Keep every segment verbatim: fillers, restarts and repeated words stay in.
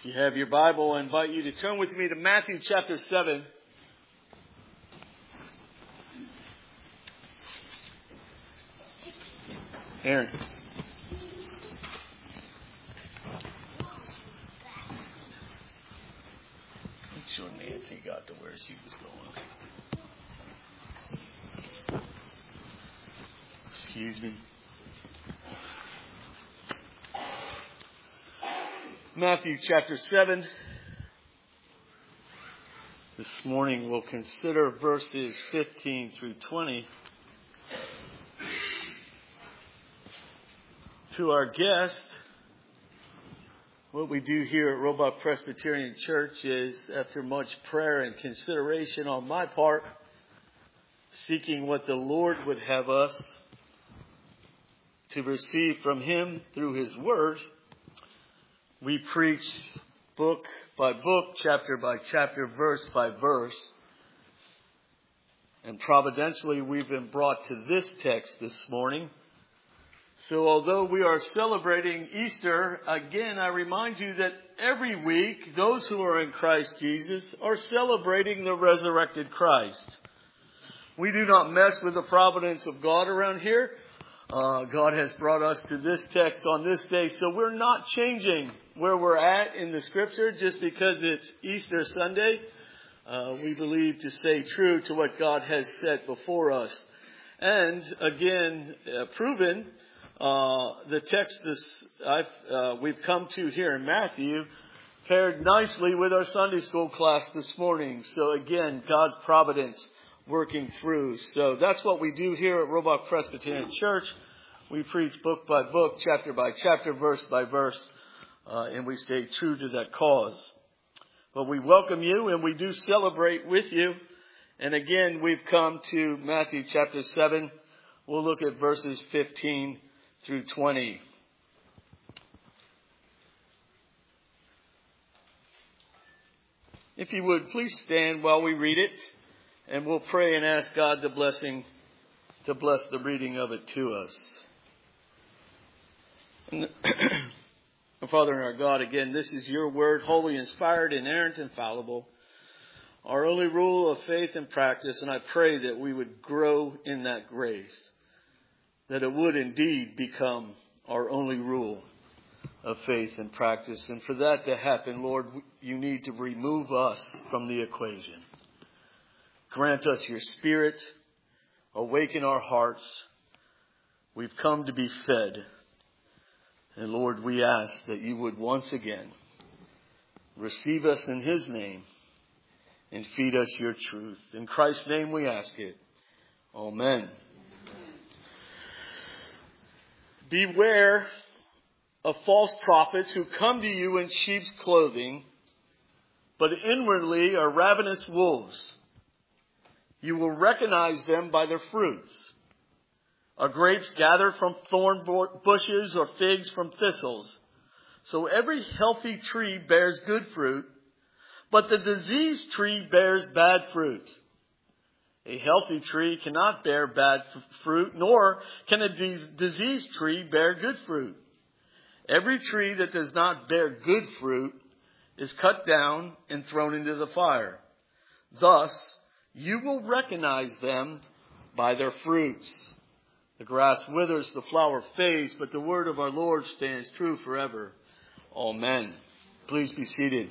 If you have your Bible, I invite you to turn with me to Matthew chapter seven. Aaron. Make sure Nancy got to where she was going. Excuse me. Matthew chapter seven. This morning we'll consider verses fifteen through twenty. To our guest, what we do here at Roebuck Presbyterian Church is, after much prayer and consideration on my part, seeking what the Lord would have us to receive from Him through His Word, we preach book by book, chapter by chapter, verse by verse. And providentially, we've been brought to this text this morning. So although we are celebrating Easter, again, I remind you that every week, those who are in Christ Jesus are celebrating the resurrected Christ. We do not mess with the providence of God around here. Uh, God has brought us to this text on this day, so we're not changing where we're at in the Scripture just because it's Easter Sunday. Uh, we believe to stay true to what God has set before us. And again, uh, proven, uh, the text this, I've, uh, we've come to here in Matthew paired nicely with our Sunday school class this morning. So again, God's providence working through. So that's what we do here at Roebuck Presbyterian Church. We preach book by book, chapter by chapter, verse by verse, uh, and we stay true to that cause. But we welcome you and we do celebrate with you. And again, we've come to Matthew chapter seven. We'll look at verses fifteen through twenty. If you would, please stand while we read it. And we'll pray and ask God the blessing to bless the reading of it to us. And our Father and our God, again, this is your word, holy, inspired, inerrant, infallible. Our only rule of faith and practice. And I pray that we would grow in that grace. That it would indeed become our only rule of faith and practice. And for that to happen, Lord, you need to remove us from the equation. Grant us your Spirit. Awaken our hearts. We've come to be fed. And Lord, we ask that you would once again receive us in His name and feed us your truth. In Christ's name we ask it. Amen. Beware of false prophets who come to you in sheep's clothing, but inwardly are ravenous wolves. You will recognize them by their fruits. Are grapes gathered from thorn bushes or figs from thistles? So every healthy tree bears good fruit, but the diseased tree bears bad fruit. A healthy tree cannot bear bad f- fruit, nor can a dis- diseased tree bear good fruit. Every tree that does not bear good fruit is cut down and thrown into the fire. Thus, you will recognize them by their fruits. The grass withers, the flower fades, but the word of our Lord stands true forever. Amen. Please be seated.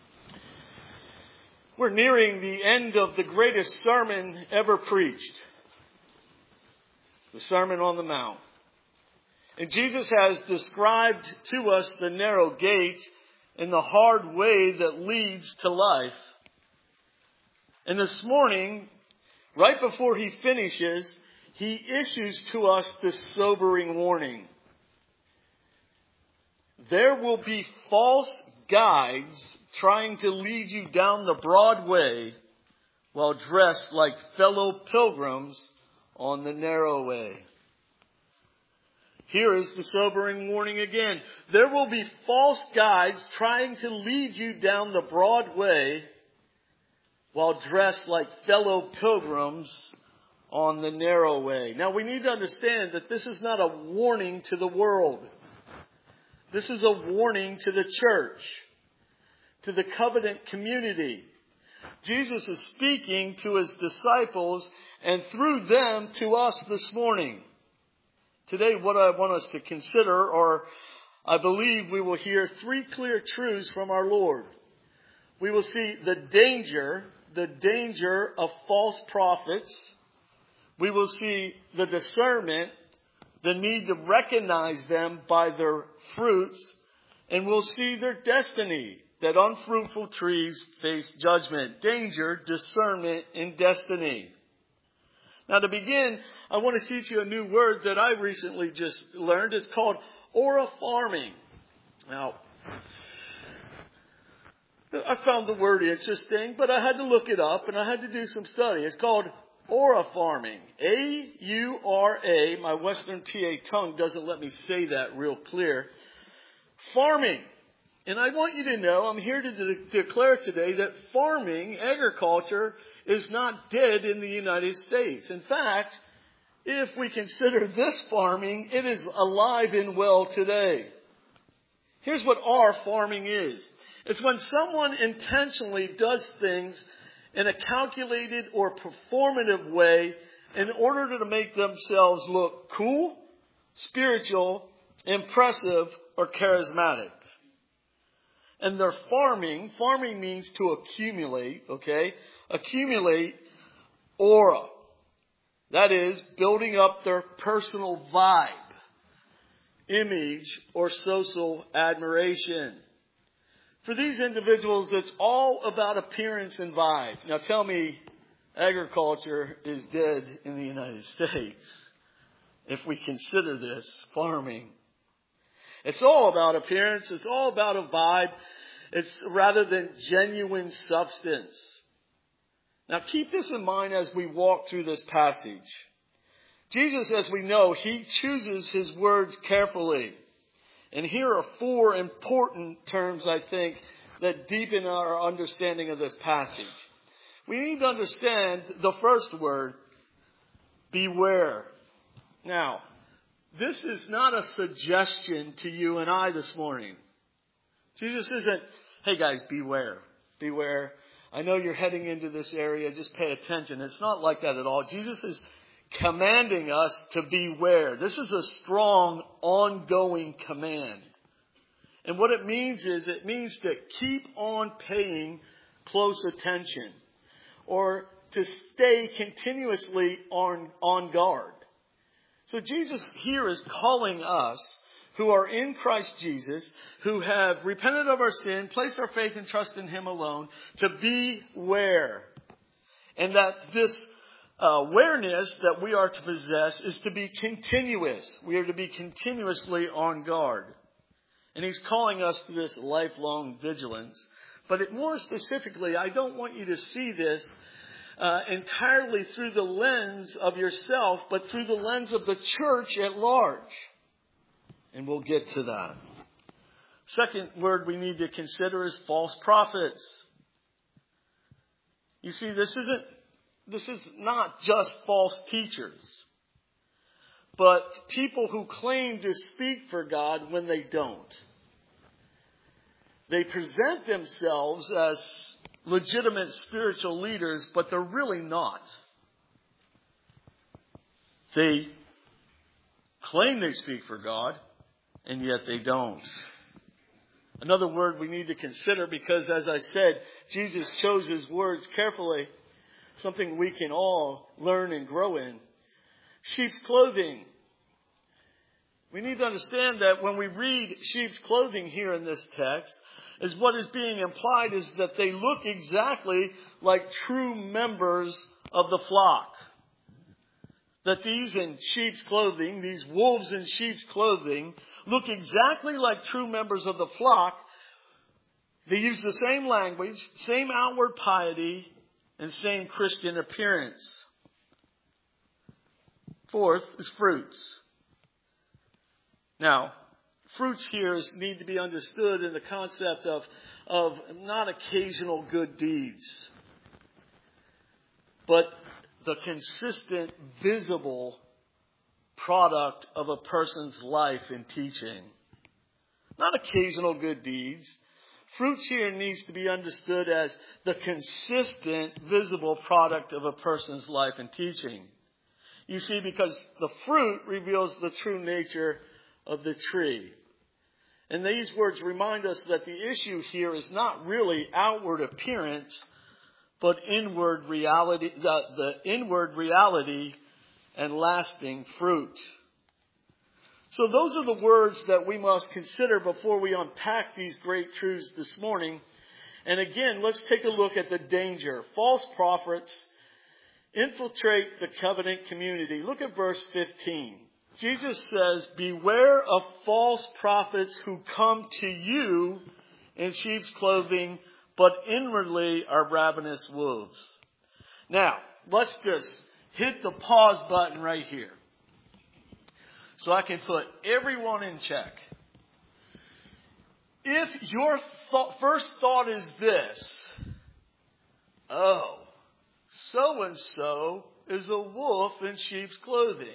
We're nearing the end of the greatest sermon ever preached. The Sermon on the Mount. And Jesus has described to us the narrow gate and the hard way that leads to life. And this morning, right before he finishes, he issues to us this sobering warning. There will be false guides trying to lead you down the broad way while dressed like fellow pilgrims on the narrow way. Here is the sobering warning again. There will be false guides trying to lead you down the broad way while dressed like fellow pilgrims on the narrow way. Now we need to understand that this is not a warning to the world. This is a warning to the church. to the covenant community. Jesus is speaking to his disciples and through them to us this morning. Today, what I want us to consider, or I believe we will hear three clear truths from our Lord. We will see the danger, the danger of false prophets. We will see the discernment, the need to recognize them by their fruits. And we'll see their destiny, that unfruitful trees face judgment. Danger, discernment, and destiny. Now to begin, I want to teach you a new word that I recently just learned. It's called orapharming. Now, I found the word interesting, but I had to look it up and I had to do some study. It's called orapharming. A U R A. My Western P A tongue doesn't let me say that real clear. Farming. And I want you to know, I'm here to de- declare today that farming, agriculture, is not dead in the United States. In fact, if we consider this farming, it is alive and well today. Here's what our farming is. It's when someone intentionally does things in a calculated or performative way in order to make themselves look cool, spiritual, impressive, or charismatic. And they're farming. Farming means to accumulate, okay? Accumulate aura. That is, building up their personal vibe, image, or social admiration. For these individuals, it's all about appearance and vibe. Now tell me, agriculture is dead in the United States if we consider this farming. It's all about appearance. It's all about a vibe. It's rather than genuine substance. Now keep this in mind as we walk through this passage. Jesus, as we know, he chooses his words carefully. And here are four important terms, I think, that deepen our understanding of this passage. We need to understand the first word, beware. Now, this is not a suggestion to you and I this morning. Jesus isn't, hey guys, beware, beware. I know you're heading into this area, just pay attention. It's not like that at all. Jesus is commanding us to beware. This is a strong, ongoing command. And what it means is, it means to keep on paying close attention, or to stay continuously on, on guard. So Jesus here is calling us who are in Christ Jesus, who have repented of our sin, placed our faith and trust in him alone, to beware. And that this uh, awareness that we are to possess is to be continuous. We are to be continuously on guard. And he's calling us to this lifelong vigilance. But it, more specifically, I don't want you to see this Uh, entirely through the lens of yourself, but through the lens of the church at large. And we'll get to that. Second word we need to consider is false prophets. You see, this isn't, this is not just false teachers, but people who claim to speak for God when they don't. They present themselves as legitimate spiritual leaders, but they're really not. They claim they speak for God, and yet they don't. Another word we need to consider, because as I said, Jesus chose his words carefully, something we can all learn and grow in. Sheep's clothing. We need to understand that when we read sheep's clothing here in this text, is what is being implied is that they look exactly like true members of the flock. That these in sheep's clothing, these wolves in sheep's clothing, look exactly like true members of the flock. They use the same language, same outward piety, and same Christian appearance. Fourth is fruits. Now, fruits here need to be understood in the concept of, of not occasional good deeds, but the consistent, visible product of a person's life and teaching. Not occasional good deeds. Fruits here needs to be understood as the consistent, visible product of a person's life and teaching. You see, because the fruit reveals the true nature of the tree. And these words remind us that the issue here is not really outward appearance, but inward reality, the, the inward reality and lasting fruit. So those are the words that we must consider before we unpack these great truths this morning. And again, let's take a look at the danger. False prophets infiltrate the covenant community. Look at verse fifteen. Jesus says, beware of false prophets who come to you in sheep's clothing, but inwardly are ravenous wolves. Now, let's just hit the pause button right here, so I can put everyone in check. If your th- first thought is this, oh, so-and-so is a wolf in sheep's clothing.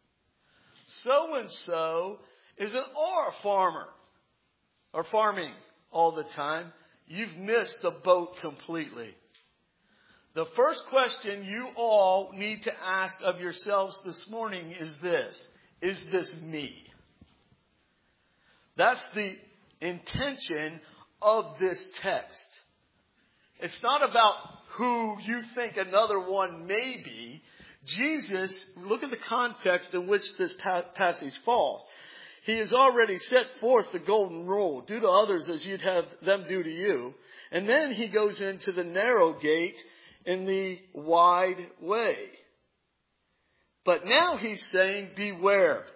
So-and-so is an or farmer, or farming all the time. You've missed the boat completely. The first question you all need to ask of yourselves this morning is this. Is this me? That's the intention of this text. It's not about who you think another one may be. Jesus, look at the context in which this passage falls. He has already set forth the golden rule. Do to others as you'd have them do to you. And then he goes into the narrow gate in the wide way. But now he's saying, beware.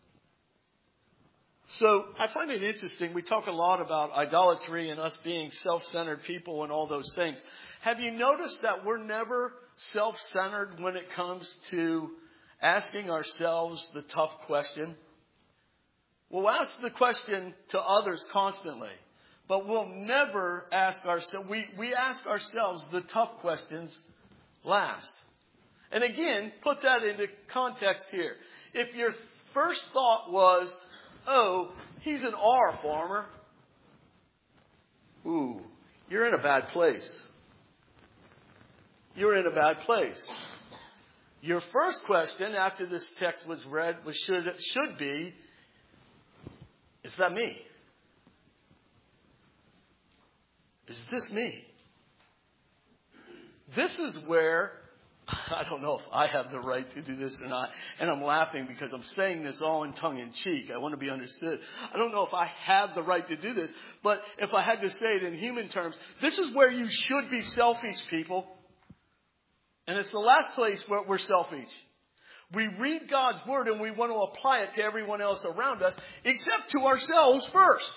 So I find it interesting. We talk a lot about idolatry and us being self-centered people and all those things. Have you noticed that we're never self-centered when it comes to asking ourselves the tough question? We'll ask the question to others constantly, but we'll never ask ourselves, we, we ask ourselves the tough questions last. And again, put that into context here. If your first thought was, oh, he's an R farmer, ooh, you're in a bad place. You're in a bad place. Your first question after this text was read was should, should be, is that me? Is this me? This is where, I don't know if I have the right to do this or not, and I'm laughing because I'm saying this all in tongue in cheek. I want to be understood. I don't know if I have the right to do this, but if I had to say it in human terms, this is where you should be selfish, people. And it's the last place where we're selfish. We read God's word and we want to apply it to everyone else around us, except to ourselves first.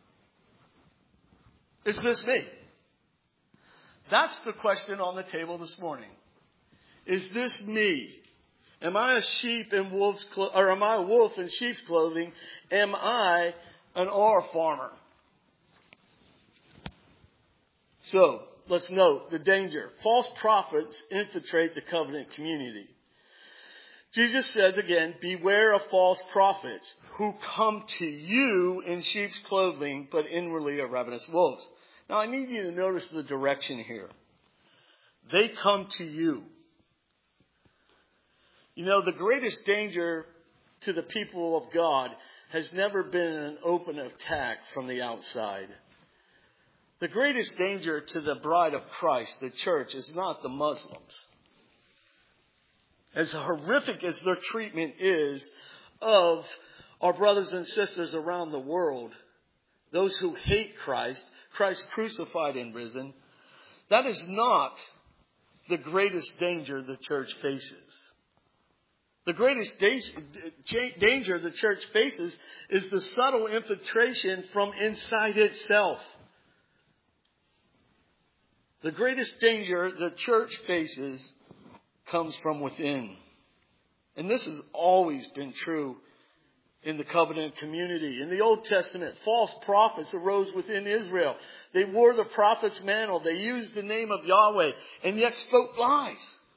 Is this me? That's the question on the table this morning. Is this me? Am I a sheep in wolf's clo- or am I a wolf in sheep's clothing? Am I an or farmer? So, let's note the danger. False prophets infiltrate the covenant community. Jesus says again, beware of false prophets who come to you in sheep's clothing, but inwardly are ravenous wolves. Now, I need you to notice the direction here. They come to you. You know, the greatest danger to the people of God has never been an open attack from the outside. The greatest danger to the bride of Christ, the church, is not the Muslims. As horrific as their treatment is of our brothers and sisters around the world, those who hate Christ, Christ crucified and risen, that is not the greatest danger the church faces. The greatest danger the church faces is the subtle infiltration from inside itself. The greatest danger the church faces comes from within. And this has always been true in the covenant community. In the Old Testament, false prophets arose within Israel. They wore the prophet's mantle. They used the name of Yahweh and yet spoke lies.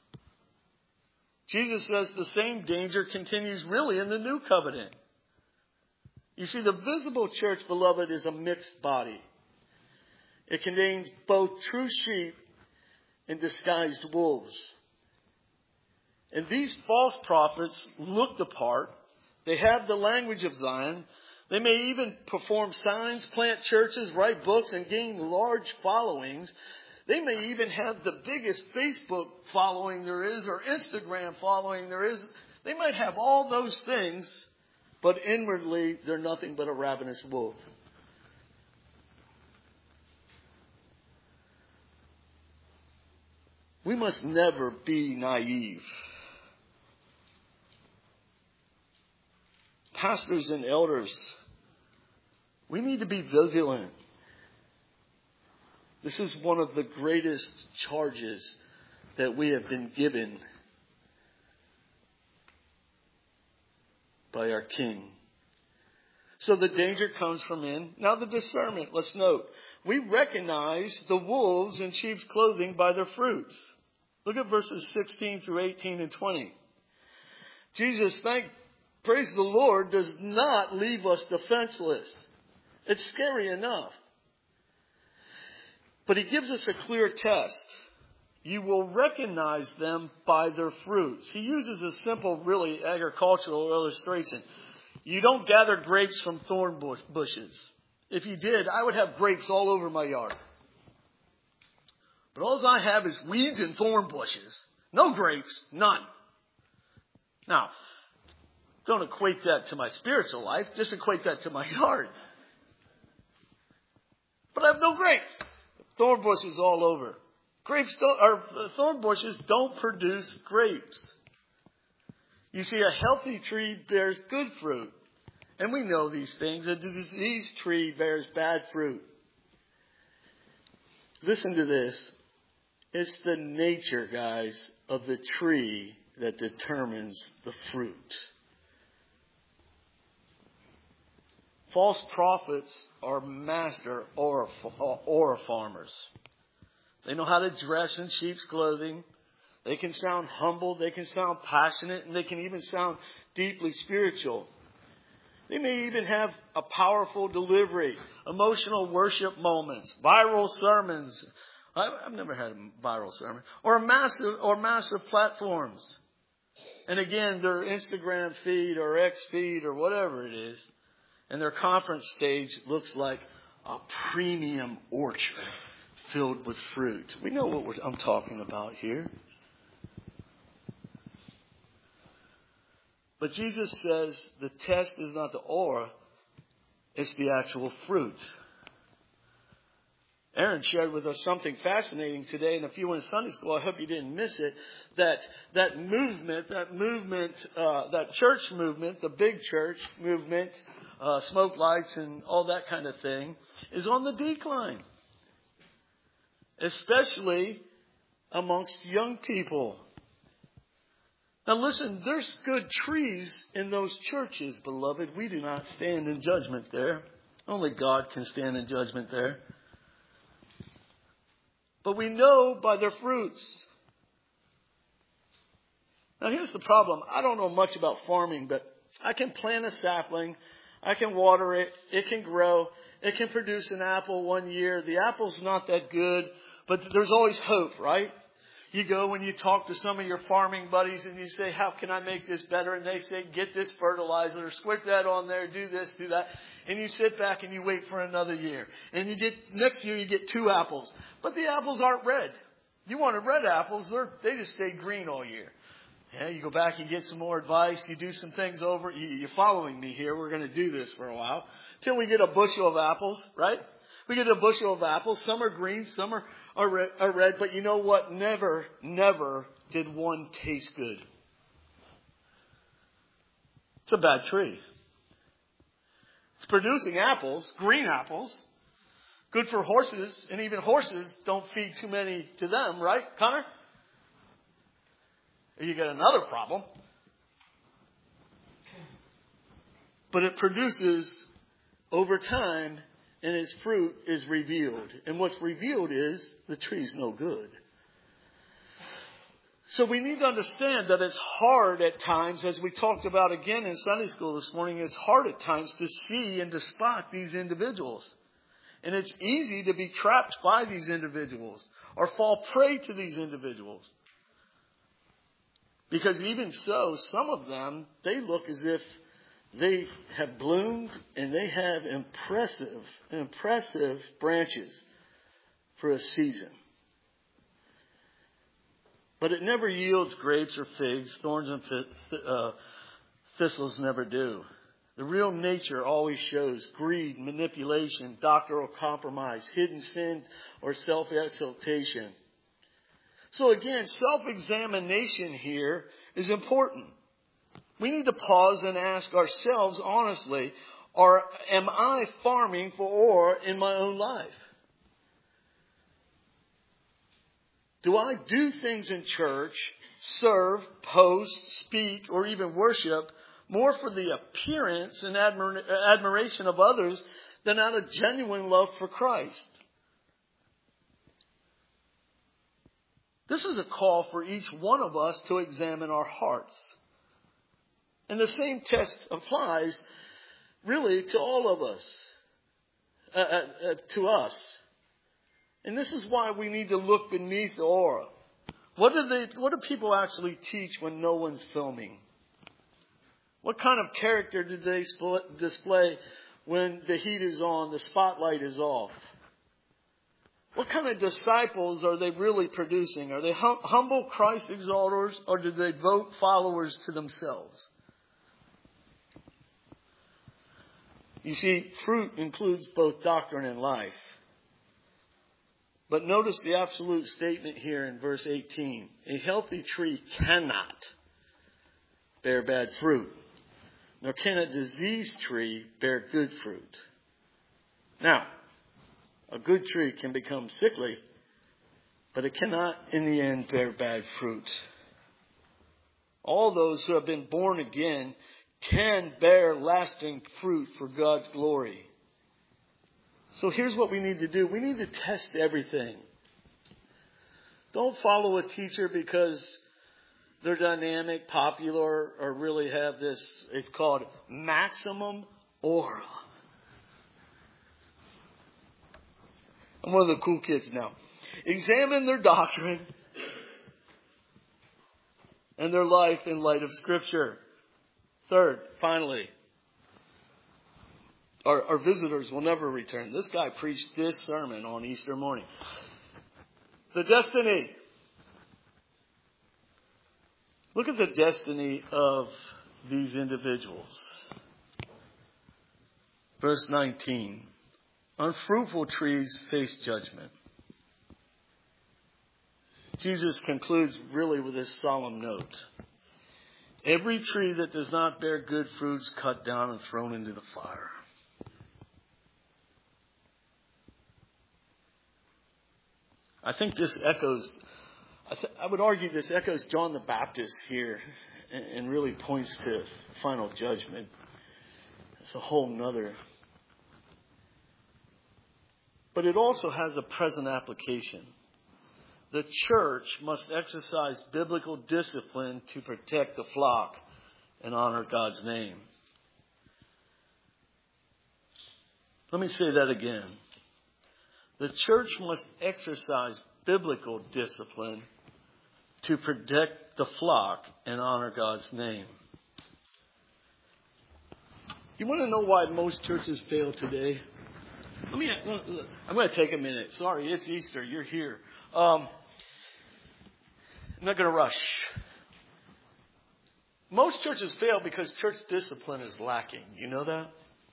Jesus says the same danger continues really in the new covenant. You see, the visible church, beloved, is a mixed body. It contains both true sheep and disguised wolves. And these false prophets look the part. They have the language of Zion. They may even perform signs, plant churches, write books, and gain large followings. They may even have the biggest Facebook following there is or Instagram following there is. They might have all those things, but inwardly they're nothing but a ravenous wolf. We must never be naive. Pastors and elders, we need to be vigilant. This is one of the greatest charges that we have been given by our King. So the danger comes from in. Now the discernment, let's note. We recognize the wolves in sheep's clothing by their fruits. Look at verses sixteen through eighteen and twenty. Jesus, thank, praise the Lord, does not leave us defenseless. It's scary enough. But he gives us a clear test. You will recognize them by their fruits. He uses a simple, really agricultural illustration. You don't gather grapes from thorn bushes. If you did, I would have grapes all over my yard. But all I have is weeds and thorn bushes. No grapes, none. Now, don't equate that to my spiritual life. Just equate that to my yard. But I have no grapes. Thorn bushes all over. Grapes don't, or thorn bushes don't produce grapes. You see, a healthy tree bears good fruit. And we know these things. A diseased tree bears bad fruit. Listen to this. It's the nature, guys, of the tree that determines the fruit. False prophets are master aura, aura farmers. They know how to dress in sheep's clothing. They can sound humble. They can sound passionate. And they can even sound deeply spiritual. They may even have a powerful delivery, emotional worship moments, viral sermons. I've never had a viral sermon. Or massive, or massive platforms. And again, their Instagram feed or X feed or whatever it is. And their conference stage looks like a premium orchard filled with fruit. We know what we're, I'm talking about here. But Jesus says the test is not the aura, it's the actual fruit. Aaron shared with us something fascinating today, and if you were in Sunday school, I hope you didn't miss it, that that movement, that movement, uh, that church movement, the big church movement, uh, smoke lights and all that kind of thing, is on the decline. Especially amongst young people. Now listen, there's good trees in those churches, beloved. We do not stand in judgment there. Only God can stand in judgment there. But we know by their fruits. Now here's the problem. I don't know much about farming, but I can plant a sapling. I can water it. It can grow. It can produce an apple one year. The apple's not that good, but there's always hope, right? You go and you talk to some of your farming buddies and you say, how can I make this better? And they say, get this fertilizer, squirt that on there, do this, do that. And you sit back and you wait for another year. And you get, next year you get two apples. But the apples aren't red. You wanted red apples, they're, they just stay green all year. Yeah, you go back and get some more advice. You do some things over. You, you're following me here. We're going to do this for a while. Till we get a bushel of apples, right? We get a bushel of apples. Some are green, some are, are, red, are red. But you know what? Never, never did one taste good. It's a bad tree. It's producing apples, green apples. Good for horses. And even horses don't feed too many to them, right, Connor? You get another problem. But it produces over time, and its fruit is revealed. And what's revealed is the tree's no good. So we need to understand that it's hard at times, as we talked about again in Sunday school this morning, it's hard at times to see and to spot these individuals. And it's easy to be trapped by these individuals or fall prey to these individuals. Because even so, some of them, they look as if they have bloomed and they have impressive, impressive branches for a season. But it never yields grapes or figs. Thorns and th- uh, thistles never do. The real nature always shows greed, manipulation, doctrinal compromise, hidden sin, or self-exaltation. So again, self-examination here is important. We need to pause and ask ourselves honestly, or am I farming for ore in my own life? Do I do things in church, serve, post, speak, or even worship more for the appearance and admir- admiration of others than out of genuine love for Christ? This is a call for each one of us to examine our hearts. And the same test applies really to all of us, uh, uh, uh, to us. And this is why we need to look beneath the aura. What do they, what do people actually teach when no one's filming? What kind of character do they display when the heat is on, the spotlight is off? What kind of disciples are they really producing? Are they hum- humble Christ exalters, or do they vote followers to themselves? You see, fruit includes both doctrine and life. But notice the absolute statement here in verse eighteen. A healthy tree cannot bear bad fruit, nor can a diseased tree bear good fruit. Now, a good tree can become sickly, but it cannot in the end bear bad fruit. All those who have been born again can bear lasting fruit for God's glory. So here's what we need to do. We need to test everything. Don't follow a teacher because they're dynamic, popular, or really have this, it's called maximum aura. I'm one of the cool kids now. Examine their doctrine and their life in light of Scripture. Third, finally, our, our visitors will never return. This guy preached this sermon on Easter morning. The destiny. Look at the destiny of these individuals. Verse nineteen. Unfruitful trees face judgment. Jesus concludes really with this solemn note. Every tree that does not bear good fruits cut down and thrown into the fire. I think this echoes, I, th- I would argue this echoes John the Baptist here and, and really points to final judgment. It's a whole nother. But it also has a present application. The church must exercise biblical discipline to protect the flock and honor God's name. Let me say that again. The church must exercise biblical discipline to protect the flock and honor God's name. You want to know why most churches fail today? Let me. I'm going to take a minute. Sorry, it's Easter. You're here. Um, I'm not going to rush. Most churches fail because church discipline is lacking. You know that?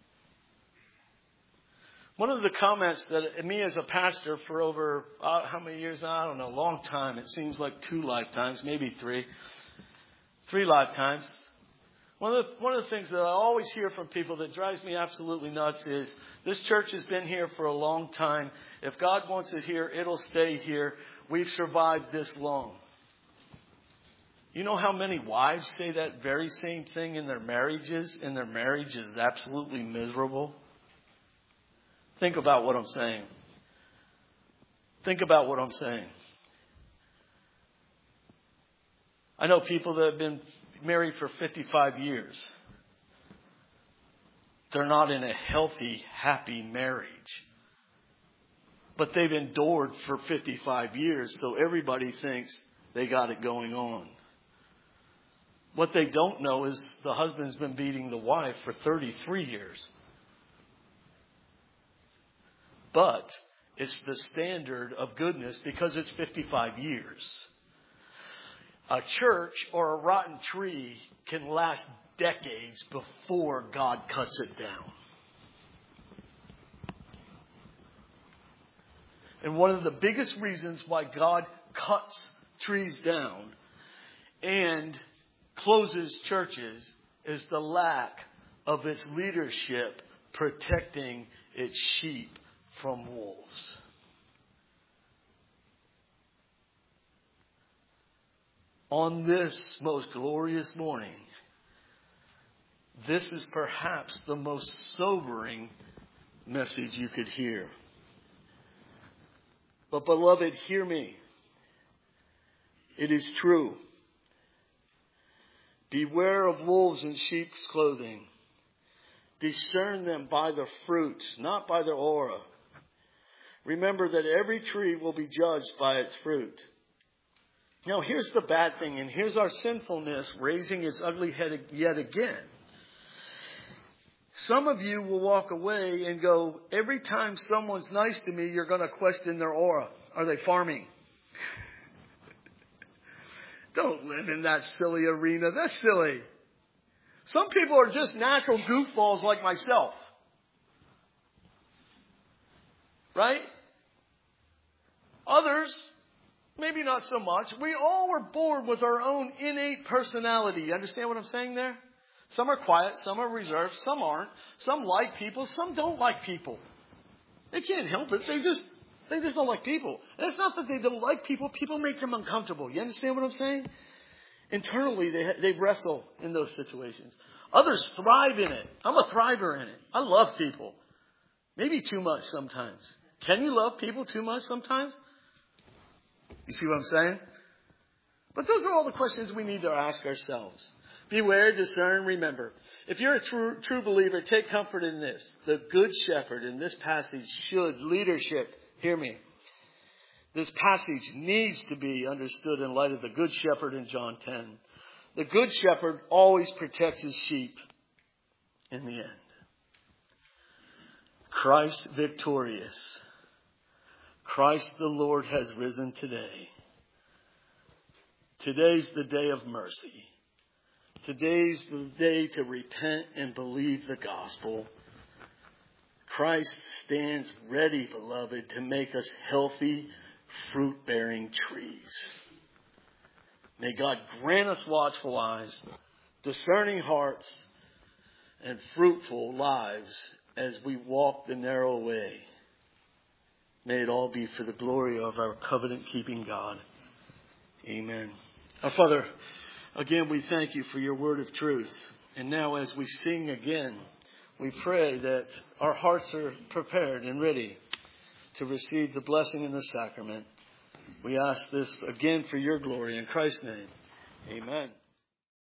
One of the comments that me as a pastor for over, uh, how many years now? I don't know, a long time. It seems like two lifetimes, maybe three. Three lifetimes. One of, the, one of the things that I always hear from people that drives me absolutely nuts is, this church has been here for a long time. If God wants it here, it'll stay here. We've survived this long. You know how many wives say that very same thing in their marriages, and their marriage is absolutely miserable? Think about what I'm saying. Think about what I'm saying. I know people that have been married for fifty-five years. They're not in a healthy, happy marriage. But they've endured for fifty-five years, so everybody thinks they got it going on. What they don't know is the husband's been beating the wife for thirty-three years. But it's the standard of goodness because it's fifty-five years. A church or a rotten tree can last decades before God cuts it down. And one of the biggest reasons why God cuts trees down and closes churches is the lack of its leadership protecting its sheep from wolves. On this most glorious morning, this is perhaps the most sobering message you could hear. But beloved, hear me. It is true. Beware of wolves in sheep's clothing. Discern them by their fruit, not by their aura. Remember that every tree will be judged by its fruit. Now here's the bad thing, and here's our sinfulness raising its ugly head yet again. Some of you will walk away and go, every time someone's nice to me, you're going to question their aura. Are they farming? Don't live in that silly arena. That's silly. Some people are just natural goofballs like myself. Right? Others, maybe not so much. We all were born with our own innate personality. You understand what I'm saying there? Some are quiet, some are reserved, some aren't. Some like people, some don't like people. They can't help it. They just they just don't like people. And it's not that they don't like people. People make them uncomfortable. You understand what I'm saying? Internally, they they wrestle in those situations. Others thrive in it. I'm a thriver in it. I love people. Maybe too much sometimes. Can you love people too much sometimes? You see what I'm saying? But those are all the questions we need to ask ourselves. Beware, discern, remember. If you're a true, true believer, take comfort in this. The good shepherd in this passage should, leadership, hear me. This passage needs to be understood in light of the good shepherd in John ten. The good shepherd always protects his sheep in the end. Christ victorious. Christ the Lord has risen today. Today's the day of mercy. Today's the day to repent and believe the gospel. Christ stands ready, beloved, to make us healthy, fruit-bearing trees. May God grant us watchful eyes, discerning hearts, and fruitful lives as we walk the narrow way. May it all be for the glory of our covenant-keeping God. Amen. Our Father, again, we thank you for your word of truth. And now as we sing again, we pray that our hearts are prepared and ready to receive the blessing in the sacrament. We ask this again for your glory in Christ's name. Amen.